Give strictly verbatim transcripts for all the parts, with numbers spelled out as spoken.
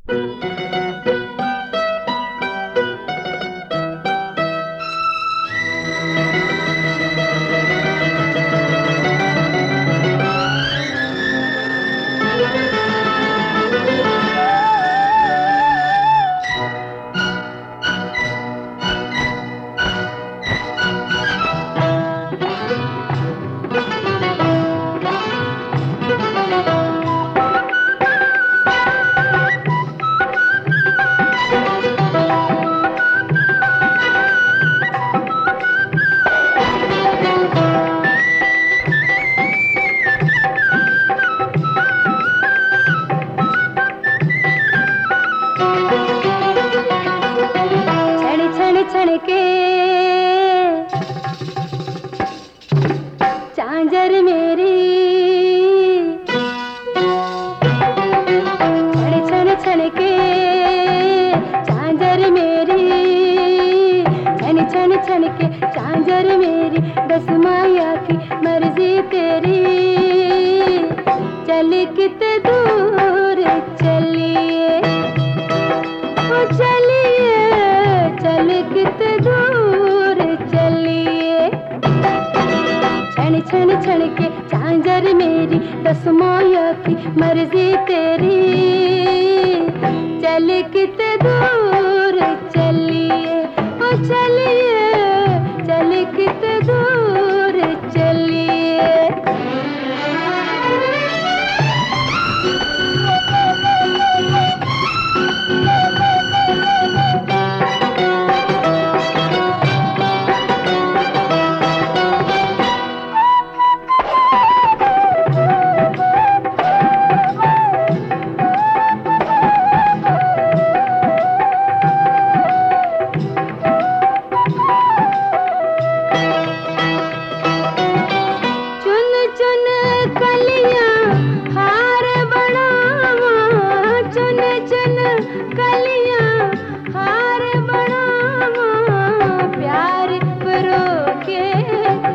छण के झांझर मेरी छण छण छण के झांझर मेरी छण छण छण के झांझर मेरी बस माया की मर्जी तेरी चल किते दूर चलिए ओ चलिए चल किते दूर चलिए छण छण छण के झांझर मेरी बस माया की मर्जी तेरी चल किते दूर चलिए ओ चलिए चल किते दूर चलिए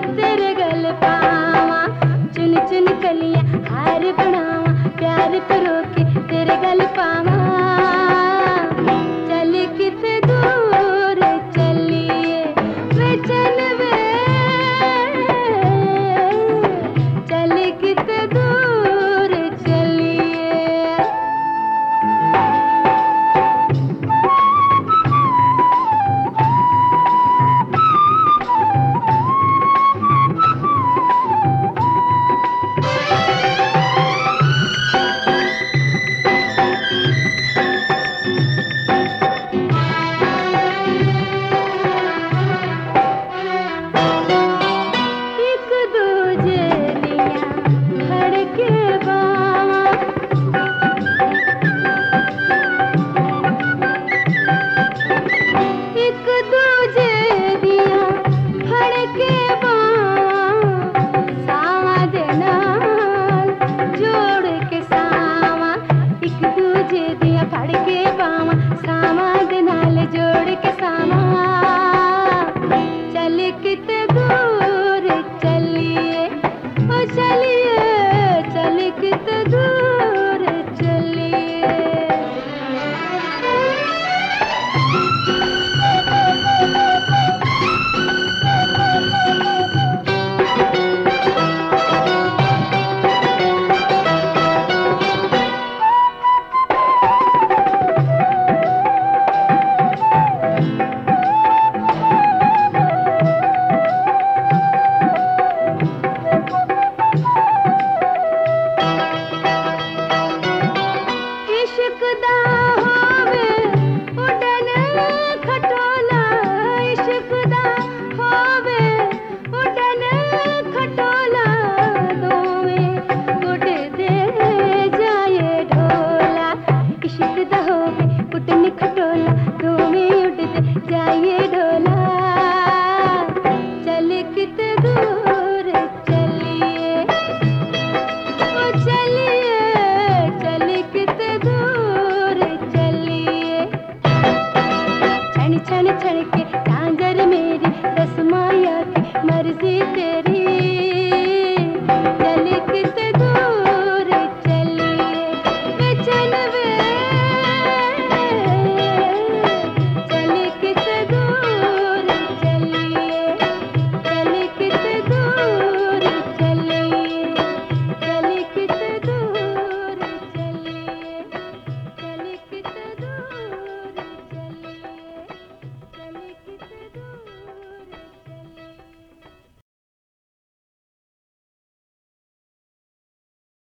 हार बनावा प्यार करो